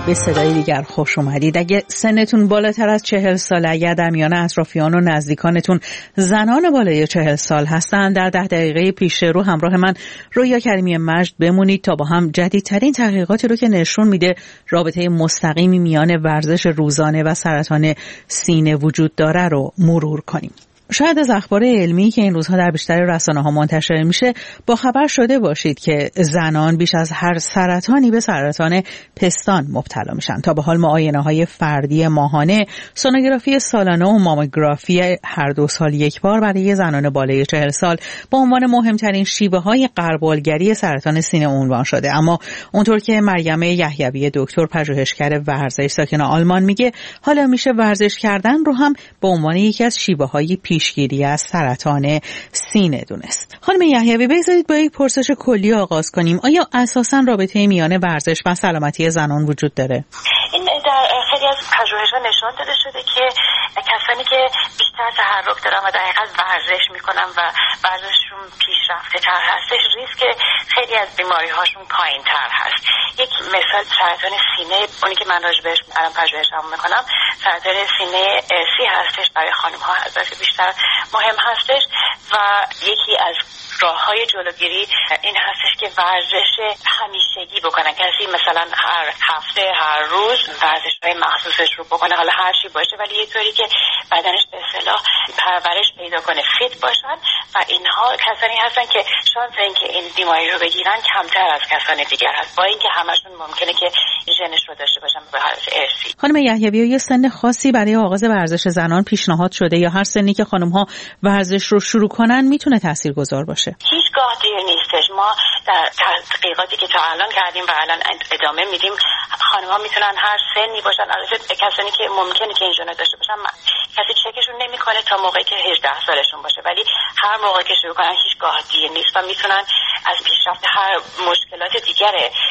به صدای دیگر خوش اومدید. اگه سنتون بالاتر از 40 ساله، اگر در میان اطرافیان و نزدیکانتون زنان بالای 40 سال هستن، در 10 دقیقه پیش رو همراه من رویا کریمی مجد بمونید تا با هم جدیدترین تحقیقاتی رو که نشون میده رابطه مستقیمی میان ورزش روزانه و سرطان سینه وجود داره رو مرور کنیم. شاید از اخبار علمی که این روزها در بیشتر رسانه‌ها منتشر میشه با خبر شده باشید که زنان بیش از هر سرطانی به سرطان پستان مبتلا میشن. تا به حال معاینه‌های فردی ماهانه، سونوگرافی سالانه و ماموگرافی هر 2 سال یک بار برای زنان بالای 40 سال به عنوان مهمترین شیوه‌های غربالگری سرطان سینه عنوان شده. اما اونطور که مریم یحیوی دکتر پژوهشگر ورزش ساکن آلمان میگه، حالا میشه ورزش کردن رو هم به عنوان یکی از شیوه‌های پیشگیری از سرطان سینه دونست. خانم یحیوی، بذارید با یک پرسش کلی آغاز کنیم. آیا اساساً رابطه میان ورزش و سلامتی زنان وجود داره؟ این در خیلی از پژوهش‌ها نشان داده شده که کسانی که بیشتر تحرک دارن و در حقیقت ورزش میکنن و ورزششون پیشرفته تر هستش، ریسک خیلی از بیماری هاشون پایین تر هست. یک مثال سرطان سینه، اونی که من راجبش الان پژوهشم میکنم، سرطان سینه ارثی هستش، برای خانم ها البته بیشتر مهم هستش و یکی از راه‌های جلوگیری این هستش که ورزش همیشگی بکنن. کسی مثلا هر هفته، هر روز ورزش‌های مخصوصش رو بکنه، حالا هر چی باشه، ولی یه طوری که بدنش به اصطلاح پرورش پیدا کنه، فیت باشن و اینها کسانی هستن که شانس اینکه این بیماری رو بگیرن کمتر از کسان دیگر هست، با اینکه همشون ممکنه که ژنش رو داشته باشن به حالت ارثی. خانم یحیوی، یه سن خاصی برای آغاز ورزش زنان پیشنهاد شده یا هر سنی که خانم‌ها ورزش رو شروع کنن میتونه تاثیرگذار باشه؟ هیچگاه دیر نیستش. ما در تحقیقاتی که تا الان کردیم و الان ادامه میدیم، خانم‌ها میتونن هر سنی باشن. البته کسانی که ممکنه که این ژن داشته باشن کسی چکشون نمیکنه تا موقعی که 18 سالشون باشه، ولی هر موقعی که شروع کنن هیچگاه دیر نیست و میتونن از پیشرفت هر مشکلات دیگر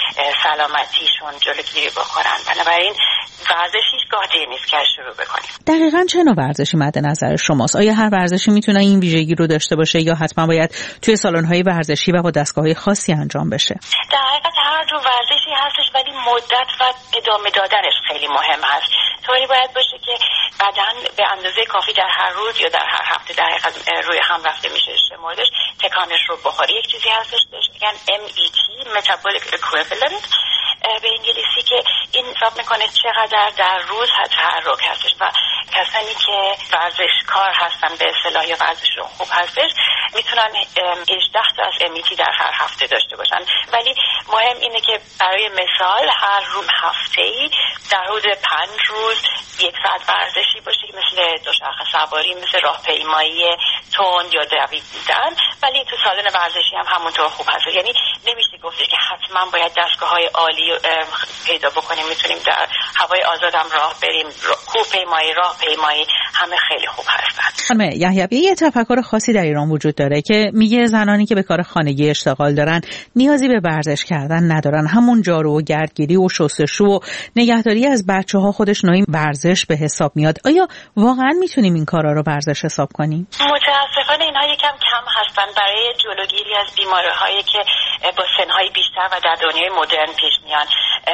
سلامتیشون جلوگیری بکنن. بنابراین ورزش هیچگاه دیر نیست که شروع بکنیم. دقیقاً چه نوع ورزشی مد نظر شماست؟ آیا هر ورزشی میتونه این ویژگی رو داشته باشه یا حتما باید توی سالن‌های ورزشی و با دستگاه‌های خاصی انجام بشه؟ در حقیقت هر جور ورزشی هستش، ولی مدت و ادامه دادنش خیلی مهم هست. طوری باید باشه که بدن به اندازه کافی در هر روز یا در هر هفته در حقیقت روی هم رفته میشه موردش تکانش رو بخوره. یک چیزی هستش بهش میگن MET Metabolic Equivalent به انگلیسی، که این حساب میکنه چقدر در روز تحرک هستش و کسانی که ورزشکار هستن به اصطلاح یا ورزششون خوب هستش میتونن 18 تا از MET در هر هفته داشته باشن. ولی مهم اینه که برای مثال هر روز هفته‌ای در حدود 5 روز 1 ساعت ورزشی باشه، مثل دوچرخه سواری، مثل راهپیمایی تند یا دویدن، ولی تو سالن ورزشی هم همونطور خوب هست. یعنی نمیشه گفت که حتما باید دستگاه‌های عالی پیدا بکنیم، میتونیم در هوای آزاد هم راه بریم، کوهپیمایی، راهپیمایی، همه خیلی خوب هستن. خانم یحیوی، یه تفکر خاصی در ایران وجود داره که میگه زنانی که به کار خانگی اشتغال دارن نیازی به ورزش کردن ندارن، همون جارو و گردگیری و شستشو و نگهداری از بچه‌ها خودش نوعی ورزش به حساب میاد. آیا واقعا میتونیم این کارا رو ورزش حساب کنیم؟ متاسفانه اینها یکم کم هستن برای جلوگیری از بیماری‌هایی که با سن‌های بیشتر و در دنیای مدرن پیش میان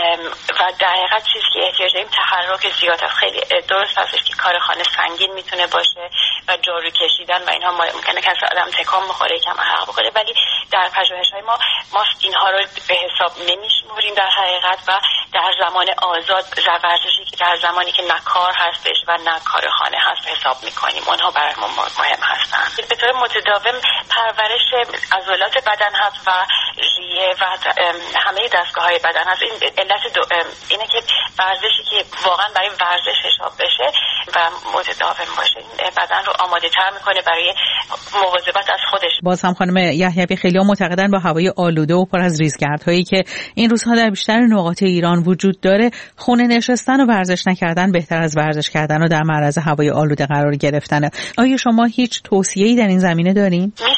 و در حقیقت چیزی که احتیاج داریم تحرک زیاد است. خیلی درست هستش که کار خانه سنگین میتونه باشه و جارو کشیدن و اینها ممکنه که آدم تکان بخوره، کم عرق بخوره، ولی در پژوهش‌های ما اینها رو به حساب نمیشمریم در حقیقت و در زمان آزاد ورزشی که در زمانی که نه کار هستش و نه کار خانه هست حساب میکنیم، اونها برای ما مهم هستن. به طور متداوم پرورش عضلات بدن هست و ریه و همه دستگاه‌های بدن هست. این علت اینه که ورزشی که واقعا برای ورزش حساب بشه و متداوم باشه بدن رو آماده تر میکنه برای مواظبت از خودش. باز هم خانم یحیوی، خیلی‌ها معتقدن با هوای آلوده و پر از ریزگردهایی که این روزها در بیشتر نقاط ایران وجود داره، خونه نشستن و ورزش نکردن بهتر از ورزش کردن و در معرض هوای آلوده قرار گرفتنه. آیا شما هیچ توصیه‌ای در این زمینه دارین؟ میشه شاید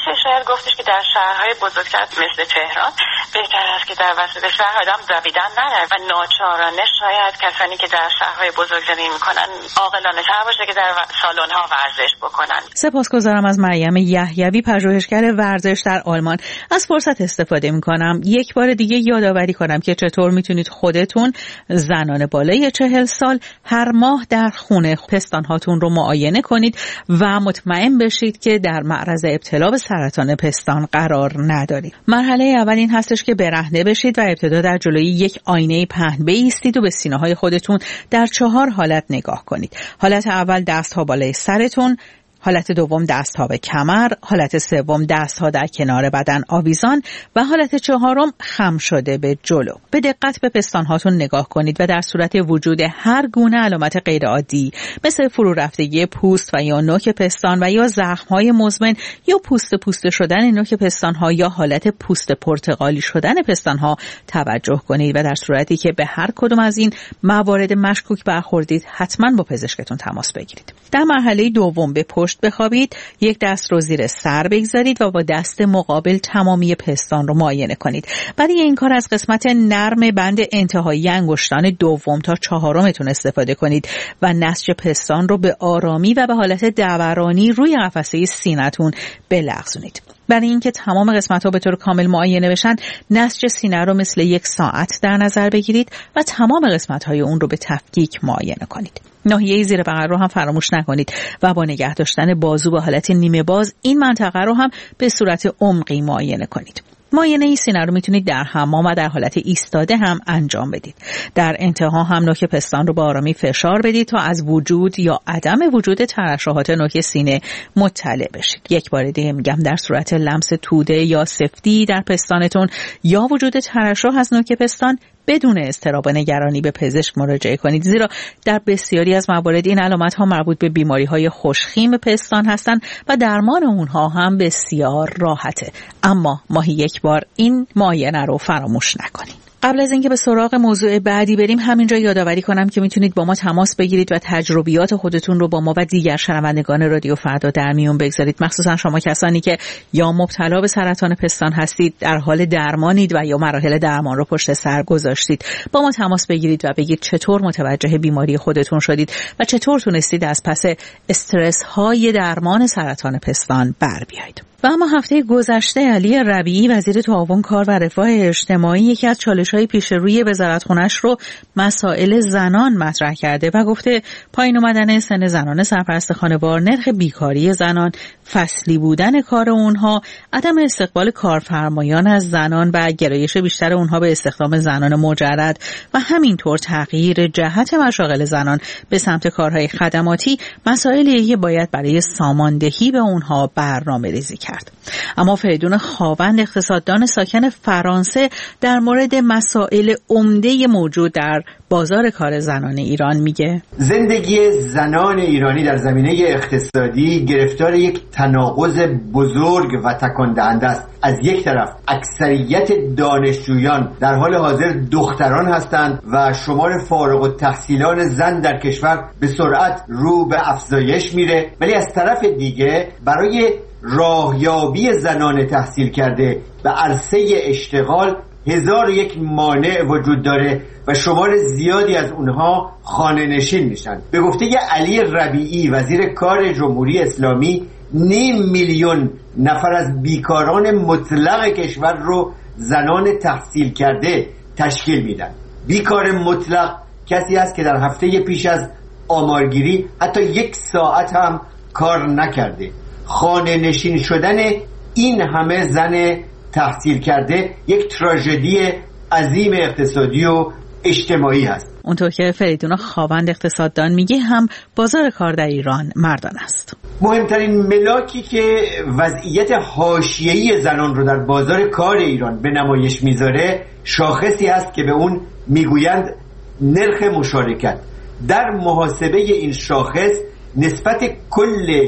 گفتش که در شهرهای بزرگتر مثل تهران بهتر است که در وسط شهر آدم دویدن نره و ناچارانه شاید کسانی که در شهرهای بزرگ زندگی میکنن عاقلانه تر باشه که در سالن‌ها ورزش بکنن. سپاسگزارم از مریم یحیوی، پژوهشگر ورزش در آلمان. از فرصت استفاده میکنم یک بار دیگه یادآوری کنم که چطور میتونید خودتون زنان بالای 40 سال هر ماه در خونه پستانهاتون رو معاینه کنید و مطمئن بشید که در معرض ابتلا به سرطان پستان قرار ندارید. مرحله اول این هستش که برهنه بشید و ابتدا در جلوی یک آینه پهن بایستید و به سینه‌های خودتون در 4 حالت نگاه کنید. حالت اول دست‌ها بالای سرتون، حالت دوم دست‌ها به کمر، حالت سوم دست‌ها در کنار بدن آویزان و حالت چهارم خم شده به جلو. به دقت به پستان‌هاتون نگاه کنید و در صورت وجود هر گونه علامت غیرعادی مثل فرو رفتگی پوست و یا نوک پستان و یا زخم‌های مزمن یا پوست شدن نوک پستان‌ها یا حالت پوست پرتقالی شدن پستان‌ها توجه کنید و در صورتی که به هر کدوم از این موارد مشکوک برخوردید حتما با پزشکتون تماس بگیرید. در مرحله دوم به پشت بخوابید، یک دست رو زیر سر بگذارید و با دست مقابل تمامی پستان رو معاینه کنید. برای این کار از قسمت نرم بند انتهایی انگشتان دوم تا چهارمتون استفاده کنید و نسج پستان رو به آرامی و به حالت دورانی روی قفسه سینه‌تون بلغزونید. برای اینکه تمام قسمت‌ها به طور کامل معاینه بشن، نسج سینه رو مثل یک ساعت در نظر بگیرید و تمام قسمت‌های اون رو به تفکیک معاینه کنید. ناحیه زیر بغل رو هم فراموش نکنید و با نگه داشتن بازو به حالت نیمه باز این منطقه رو هم به صورت عمقی معاینه کنید. معاینه سینه رو میتونید در حمام و در حالت ایستاده هم انجام بدید. در انتها هم نوک پستان رو با آرامی فشار بدید تا از وجود یا عدم وجود ترشحات نوک سینه مطلع بشید. یک بار دیگه میگم در صورت لمس توده یا سفتی در پستانتون یا وجود ترشح از نوک پستان بدون اضطراب و نگرانی به پزشک مراجعه کنید، زیرا در بسیاری از موارد این علامت‌ها مربوط به بیماری‌های خوشخیم پستان هستند و درمان اونها هم بسیار راحته. اما ماهی یک بار این معاینه رو فراموش نکنید. قبل از اینکه به سراغ موضوع بعدی بریم، همینجا یادآوری کنم که میتونید با ما تماس بگیرید و تجربیات خودتون رو با ما و دیگر شنوندگان رادیو فردا در میون بگذارید، مخصوصا شما کسانی که یا مبتلا به سرطان پستان هستید، در حال درمانید و یا مراحل درمان رو پشت سر گذاشتید. با ما تماس بگیرید و بگید چطور متوجه بیماری خودتون شدید و چطور تونستید از پس استرس های درمان سرطان پستان بر بیایید. و اما هفته گذشته علی ربیعی وزیر تعاون کار و رفاه اجتماعی یکی از چالش‌های پیش روی وزارتخونه‌اش رو مسائل زنان مطرح کرده و گفته پایین اومدن سن زنان سرپرست خانوار، نرخ بیکاری زنان، فصلی بودن کار اونها، عدم استقبال کارفرمایان از زنان و گرایش بیشتر اونها به استخدام زنان مجرد و همینطور تغییر جهت مشاغل زنان به سمت کارهای خدماتی مسائلی که باید برای ساماندهی به اونها برنامه‌ریزی کرد. اما فریدون خاوند، اقتصاددان ساکن فرانسه، در مورد مسائل عمده موجود در بازار کار زنان ایران میگه زندگی زنان ایرانی در زمینه اقتصادی گرفتار یک تناقض بزرگ و تکان دهنده است. از یک طرف اکثریت دانشجویان در حال حاضر دختران هستند و شمار فارغ التحصیلان زن در کشور به سرعت رو به افزایش میره، ولی از طرف دیگه برای راهیابی زنان تحصیل کرده به عرصه اشتغال 1001 مانع وجود داره و شمار زیادی از اونها خانه نشین میشن. به گفته علی ربیعی وزیر کار جمهوری اسلامی، 500,000 نفر از بیکاران مطلق کشور رو زنان تحصیل کرده تشکیل میدن. بیکار مطلق کسی است که در هفته پیش از آمارگیری حتی 1 ساعت هم کار نکرده. خانه نشین شدن این همه زن تحصیل کرده یک تراژدی عظیم اقتصادی و اجتماعی است. اونطور که فریدون خاوند اقتصاددان میگه هم بازار کار در ایران مردان است. مهمترین ملاکی که وضعیت حاشیه‌ای زنان رو در بازار کار ایران به نمایش میذاره شاخصی است که به اون میگویند نرخ مشارکت. در محاسبه این شاخص نسبت کل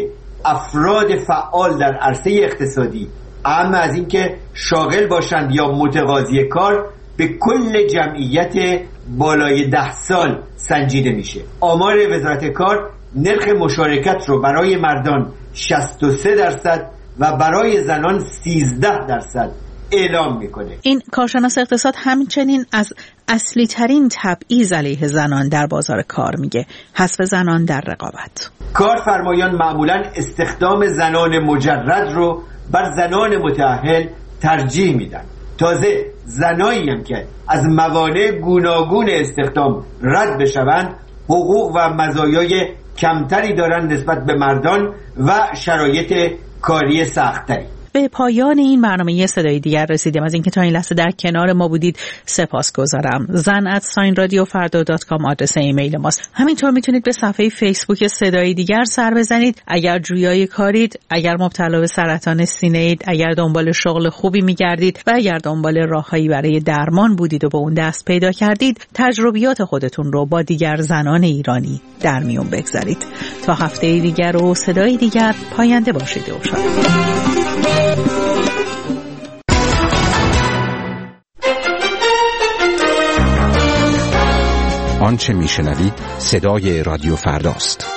افراد فعال در عرصه اقتصادی، اما از اینکه شاغل باشند یا متقاضی کار، به کل جمعیت بالای 10 سال سنجیده میشه. آمار وزارت کار نرخ مشارکت رو برای مردان 63% و برای زنان 13% اعلام میکنه. این کارشناس اقتصاد همچنین از اصلی ترین تبعیض علیه زنان در بازار کار میگه، حذف زنان در رقابت. کارفرمایان معمولاً استخدام زنان مجرد رو بر زنان متأهل ترجیح میدن. تازه زنایی هم که از موانع گوناگون استخدام رد بشوند حقوق و مزایای کمتری دارن نسبت به مردان و شرایط کاری سخت‌تری. به پایان این برنامه صدای دیگر رسیدیم. از اینکه تا این لحظه در کنار ما بودید سپاسگزارم. zan@radiofarda.com آدرس ایمیل ماست. همینطور میتونید به صفحه فیسبوک صدای دیگر سر بزنید. اگر جویای کارید، اگر مبتلا به سرطان سینه اید، اگر دنبال شغل خوبی میگردید و اگر دنبال راههایی برای درمان بودید و به اون دست پیدا کردید، تجربیات خودتون رو با دیگر زنان ایرانی در میون بگذارید. تا هفته دیگر و صدای دیگر، پاینده باشید و شاد. آنچه میشنوید صدای رادیو فرداست.